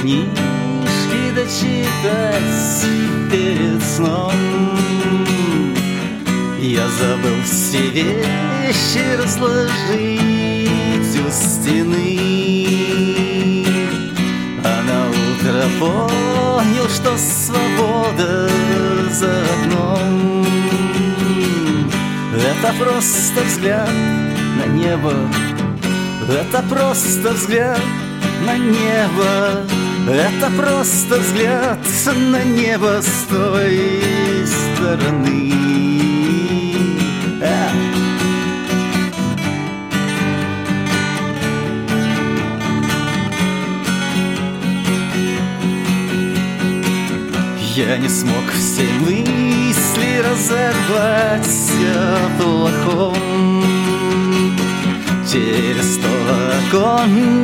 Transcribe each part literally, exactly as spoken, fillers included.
книжки дочитать перед сном. Я забыл все вещи разложить у стены, а на утро понял, что свобода за окном. Это просто взгляд на небо, это просто взгляд на небо, это просто взгляд на небо с той стороны. А. Я не смог все мысли разорвать о плохом. Через сто окон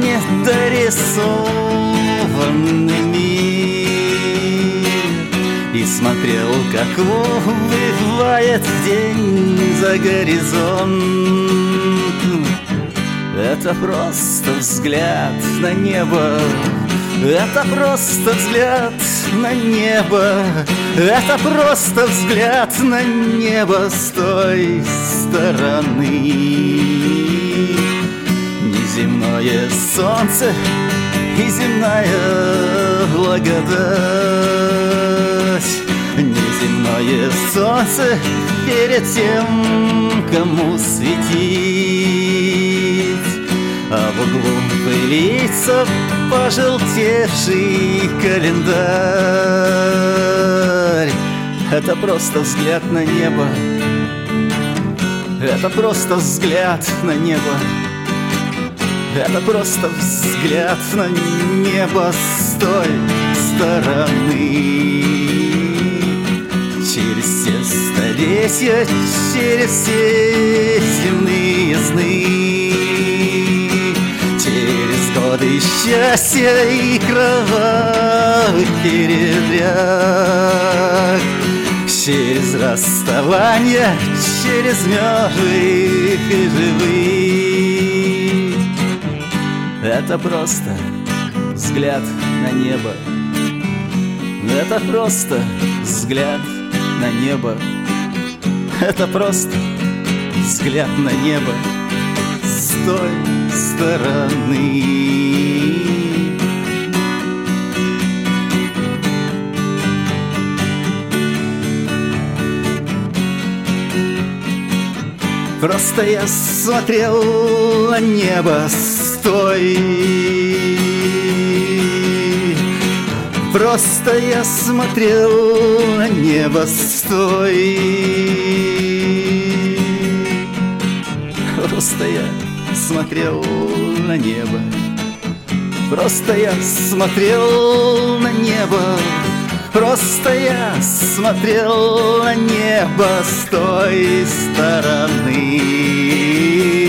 недорисованный мир, и смотрел, как убывает день за горизонт. Это просто взгляд на небо, это просто взгляд на небо, это просто взгляд на небо с той стороны. Неземное солнце и земная благодать, неземное солнце перед тем, кому светить, а в углу пылится пожелтевший календарь. Это просто взгляд на небо, это просто взгляд на небо, это просто взгляд на небо с той стороны. Через все столетия, через все земные сны, через годы счастья и кровавых передряг, через расставания, через мертвых и живых. Это просто взгляд на небо, это просто взгляд на небо, это просто взгляд на небо с той стороны. Просто я смотрел на небо с той. Просто я смотрел на небо с той. Просто я смотрел на небо. Просто я смотрел на небо. Просто я смотрел на небо с той стороны.